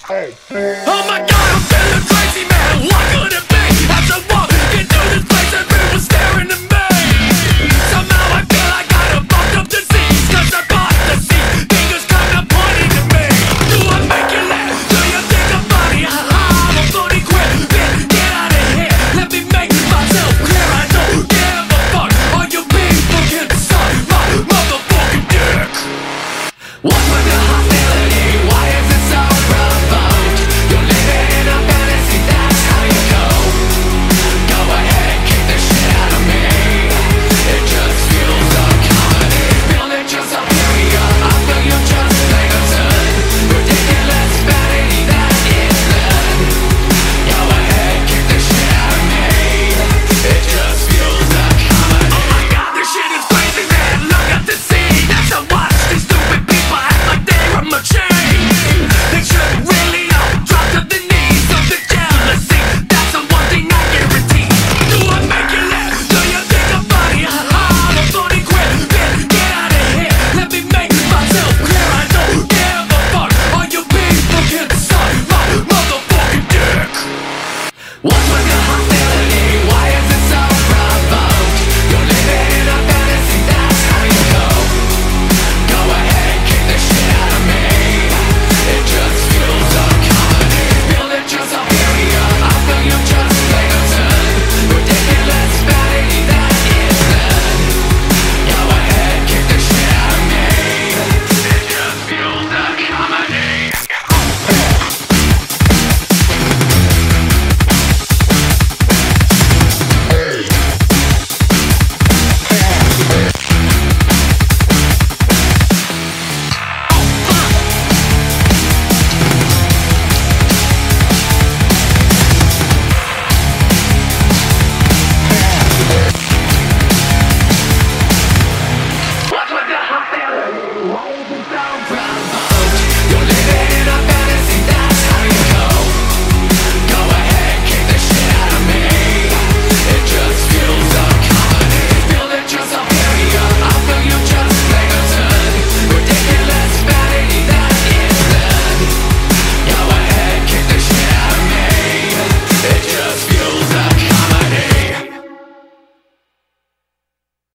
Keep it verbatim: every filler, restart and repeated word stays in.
Oh my god, I'm feeling crazy, man. What could it be? As I walk into this place, everyone's staring at me. Somehow I feel like I have fucked up disease, cause I bought the seat. Fingers kinda pointing at me. Do I make you laugh? Do you think I'm funny? Haha, I'm a funny quit. Bitch, get out of here. Let me make myself clear. I don't give a fuck. All you people can suck my motherfucking dick. What's with the hostility? Why is it so provoked? You're living in a fantasy, that's how you go. Go ahead, kick the shit out of me. It just feels so comedy. Feel it just superior. I feel you just like a son. Ridiculous vanity, that is none. Go ahead, kick the shit out of me. It just feels so comedy. Oh my god, this shit is crazy, man. Look at the scene. That's how watch these stupid people act like they're a machine. They should really all drop to the knees of the jealousy. That's the one thing I guarantee. Do I make you laugh? Do you think I'm funny? Haha, I'm a funny quit. Bitch, get out of here. Let me make myself clear. I don't give a fuck. All you people can suck my motherfucking dick. What's with your hostility?